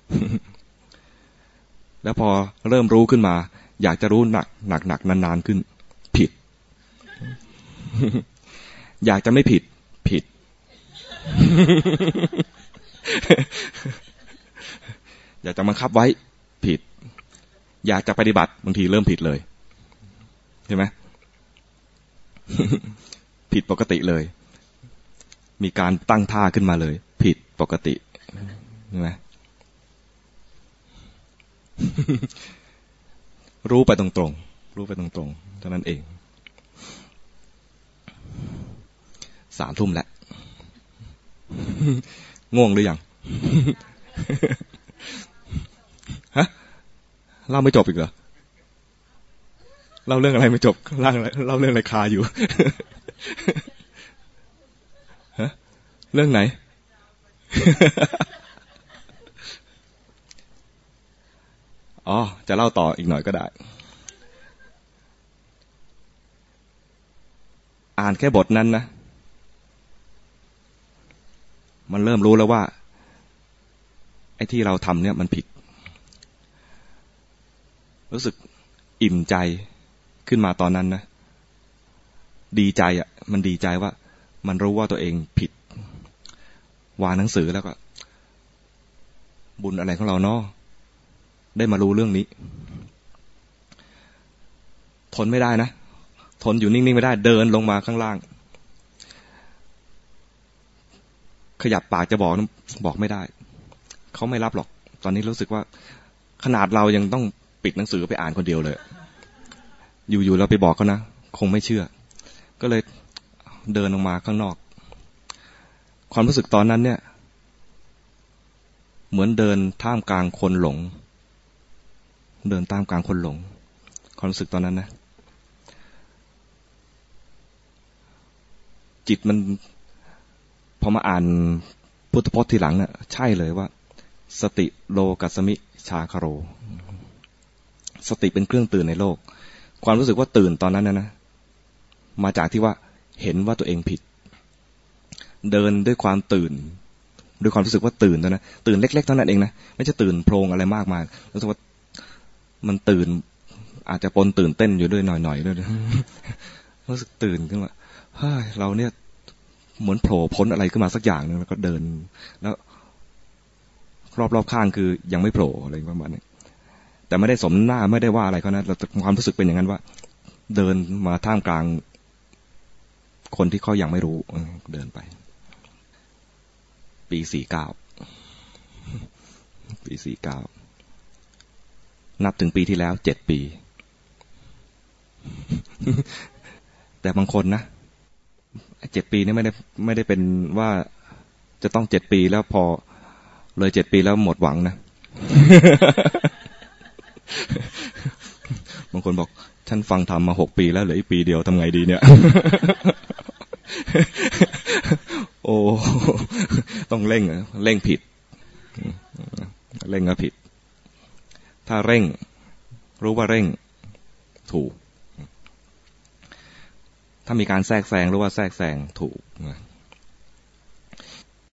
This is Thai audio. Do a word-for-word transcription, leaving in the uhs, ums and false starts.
แล้วพอเริ่มรู้ขึ้นมาอยากจะรู้หนักหนักหนักนานๆขึ้นผิด อยากจะไม่ผิดผิด อยากจะบังคับไว้ผิดอยากจะปฏิบัติบางทีเริ่มผิดเลยใช่ไหม ผิดปกติเลยมีการตั้งท่าขึ้นมาเลยผิดปกติใช่ไหม รู้ไปตรงๆรู้ไปตรงๆเท่านั้นเองสามทุ่มแล้ว ง่วงหรือยัง ฮะเล่าไม่จบอีกเหรอเล่าเรื่องอะไรไม่จบเล่าเล่าเรื่องอะไรคาอยู่ ฮะเรื่องไหน อ๋อจะเล่าต่ออีกหน่อยก็ได้อ่านแค่บทนั้นนะมันเริ่มรู้แล้วว่าไอ้ที่เราทำเนี่ยมันผิดรู้สึกอิ่มใจขึ้นมาตอนนั้นนะดีใจอ่ะมันดีใจว่ามันรู้ว่าตัวเองผิดวางหนังสือแล้วก็บุญอะไรของเราเนาะได้มารู้เรื่องนี้ทนไม่ได้นะทนอยู่นิ่งๆไม่ได้เดินลงมาข้างล่างขยับปากจะบอกบอกไม่ได้เขาไม่รับหรอกตอนนี้รู้สึกว่าขนาดเรายังต้องปิดหนังสือไปอ่านคนเดียวเลยอยู่ๆเราไปบอกเขานะคงไม่เชื่อก็เลยเดินออกมาข้างนอกความรู้สึกตอนนั้นเนี่ยเหมือนเดินท่ามกลางคนหลงเดินตามกลางคนหลงความรู้สึกตอนนั้นนะจิตมันพอมาอ่านพุทธพจน์ทีหลังเนี่ยใช่เลยว่าสติโลกัสมิชาคโรสติเป็นเครื่องตื่นในโลกความรู้สึกว่าตื่นตอนนั้นนะนะมาจากที่ว่าเห็นว่าตัวเองผิดเดินด้วยความตื่นด้วยความรู้สึกว่าตื่นเท่านั้นตื่นเล็กๆเท่านั้นเองนะไม่ใช่ตื่นโพลงอะไรมากมายรู้สึกว่ามันตื่นอาจจะปนตื่นเต้นอยู่ด้วยหน่อยๆด้วยรู้สึกตื่นขึ้นมาเฮ้ยเราเนี่ยเหมือนโผล่พ้นอะไรขึ้นมาสักอย่างนึงแล้วก็เดินแล้วรอบๆข้างคือยังไม่โผล่อะไรประมาณนี้แต่ไม่ได้สมหน้าไม่ได้ว่าอะไรเขานะแต่ความรู้สึกเป็นอย่างนั้นว่าเดินมาท่ามกลางคนที่เขายังไม่รู้เดินไปปีสี่เก้าปีสี่เก้านับถึงปีที่แล้วเจ็ดปีแต่บางคนนะเจ็ดปีนี่ไม่ได้ไม่ได้เป็นว่าจะต้องเจ็ดปีแล้วพอเลยเจ็ดปีแล้วหมดหวังนะ บางคนบอกฉันฟังธรรมมาหกปีแล้วเหลืออีกปีเดียวทำไงดีเนี่ย โอ้ต้องเร่งเร่งผิดเร่งก็ผิดถ้าเร่งรู้ว่าเร่งถูกถ้ามีการแทรกแซงรู้ว่าแทรกแซงถูกนะ